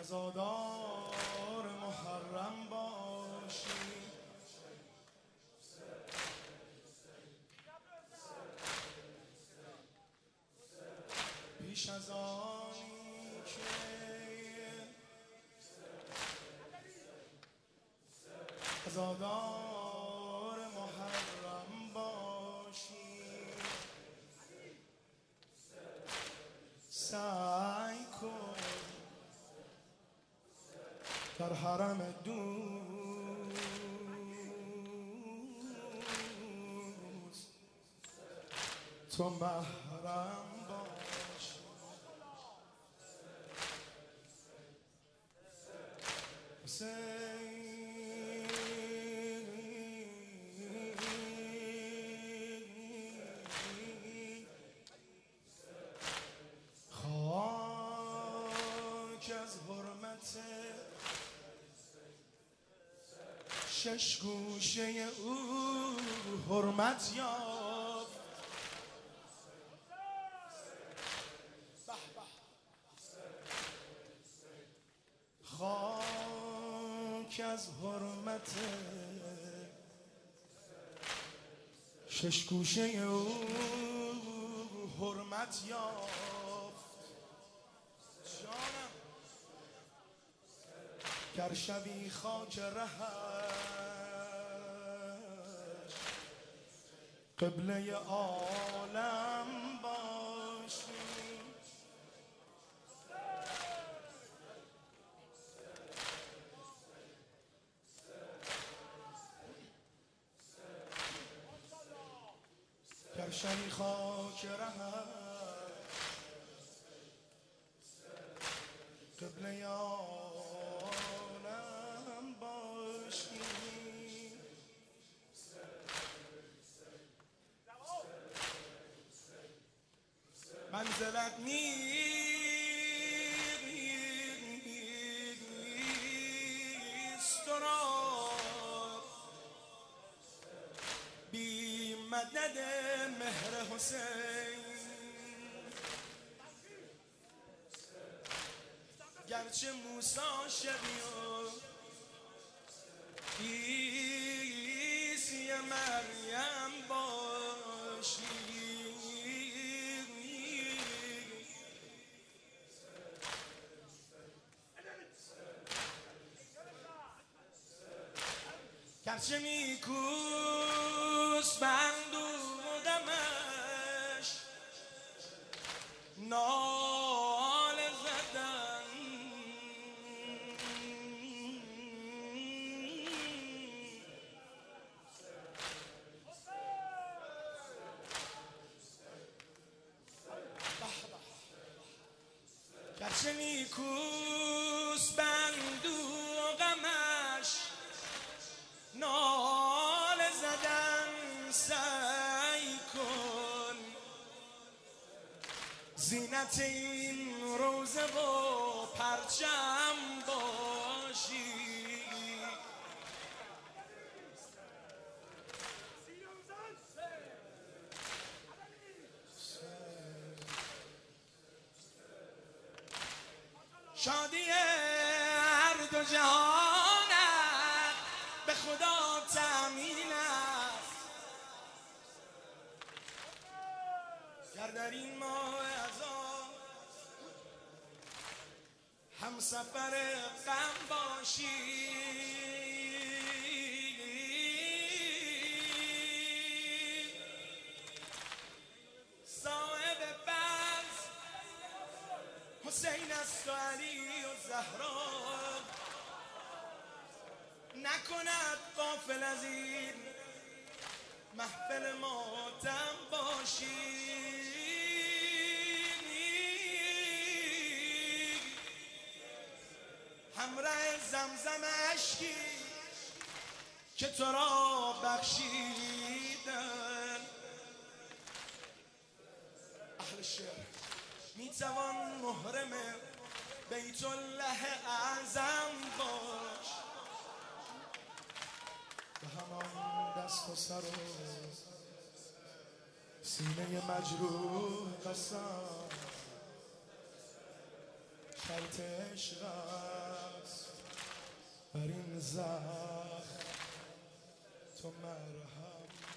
عزادار محرم باشی، پیش از آنی که عزادار محرم باشی، سعی کن در حرم دوست تو محرم باشی. خاک از حرمت شش گوشه او حرمت یافت، خاک از حرمت شش گوشه او حرمت یافت. جانم گر شوی خاک رهش قبله عالم باشی، گر شوی خاک رهش قبله عالم باشی. منزلت نیست تو را بی مدد مهر حسین، گرچه موسی شوی و عیسی مریم باشی، گرچه میکوس بند و غمش ناله زدن، گرچه میکوس بند و غمش ناله زدن، سعی کن زینت این روزه و پرچم باشی، شادی هر دو جهانت به خدا تأمین است، گر در این ماه عزا همسفر غم باشی، صاحب بز حسین است و علی و زهرا، نکند غافل از این محفل ماتم باشی، همراه زمزم اشکی که تو را بخشیدن. اهل شعر میتوان محرم بیت الله اعظم باش، به همان دست و سر و سینه مجروح قسم، خط عشق است بر این زخم تو مرهم